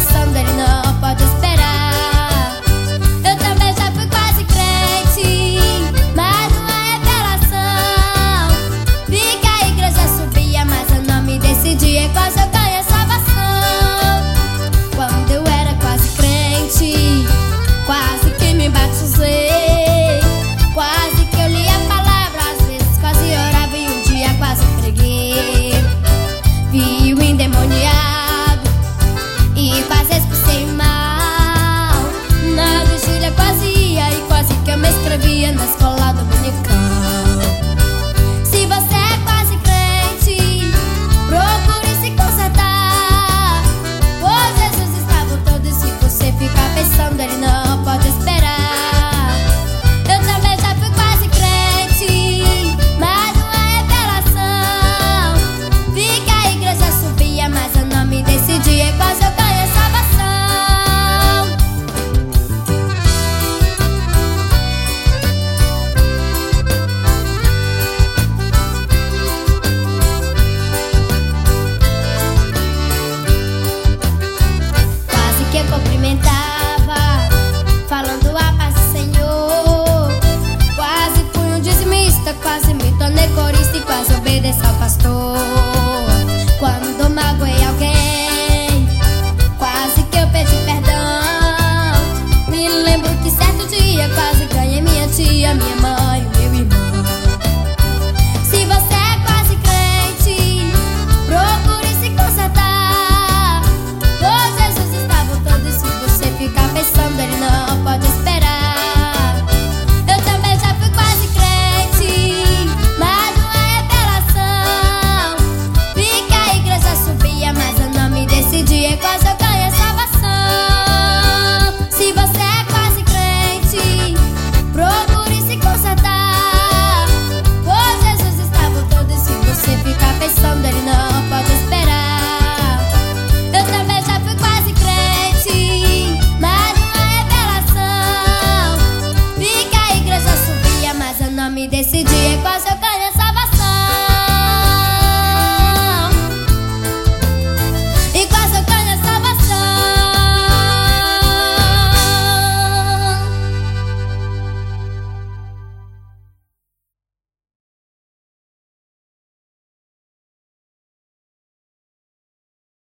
pensando, ele não pode esperar. Eu também já fui quase crente, mas uma revelação vi que a igreja subia, mas eu não me decidi. É quase eu ganhei salvação. Quando eu era quase crente, quase que me batizei, quase que eu li a palavra, às vezes quase orava e um dia quase preguei. Vi o endemoniado e quase expulsei o mal. Na vigília quase ia e quase que eu me inscrevia na escola dominical. Se você é quase crente, procure se consertar, pois Jesus está voltando e se você ficar pensando, ele não pode esperar. Eu também já fui quase crente, mas uma revelação vi que a igreja subia, mas eu não me decidi. É quase eu ganhei salvação. Quase que eu cumprimentava, falando a paz do Senhor. Quase fui um dizimista, quase me tornei corista e quase obedeci ao pastor. Quando magoei alguém, quase que eu pedi perdão. Me lembro que certo dia quase ganhei minha tia, minha mãe, o meu irmão. Se você é quase crente, procure se consertar, pois Jesus está voltando e se você ficar pensando, ele não pode esperar. Eu também já fui quase crente, mas uma revelação vi que a igreja subia, mas eu não me decidi. É quase eu ganhei salvação. Se você é quase crente, procure se consertar, pois Jesus está voltando e se você ficar pensando, ele não pode esperar. Eu também já fui quase crente, mas uma revelação vi que a igreja subia, mas eu não me decidi. É quase